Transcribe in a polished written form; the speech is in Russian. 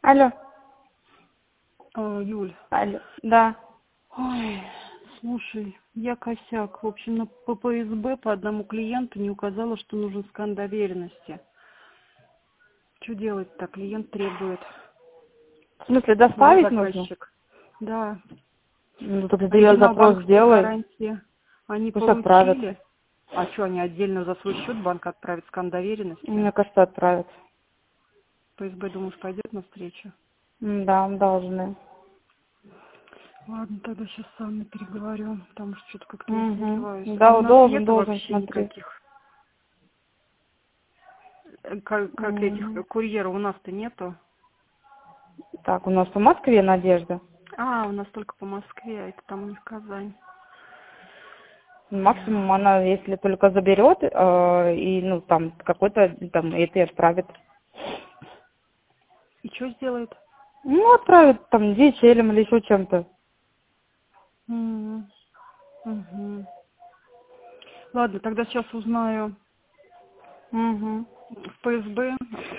Алло, Юль, алло, да. ой, слушай, я косяк. В общем, на ППСБ по одному клиенту не указала, что нужен скан доверенности. Что делать-то? Клиент требует. В смысле, Его доставить нужно? заказчик. Да. Ну, так ты ее Оригинал запрос банковской сделай, гарантии они пусть отправят. получили. А что, они отдельно за свой счет банк отправят скан доверенности? Мне кажется, отправят. ПСБ, думаешь, пойдет навстречу? Да, должны. Ладно, тогда сейчас с Анной переговорю, потому что что-то как-то я Угу. сомневаюсь. А у Да, нас должен, нет вообще смотри. никаких, как этих Мгм. курьеров у нас-то нету. Так, у нас по Москве Надежда. А, у нас только по Москве, а это там не в Казань. Максимум она, если только заберет, и, ну, там, какой-то, там, это и отправит. И что сделает? Ну, отправит, там, DHL или еще чем-то. Угу. Ладно, тогда сейчас узнаю Угу. в ПСБ,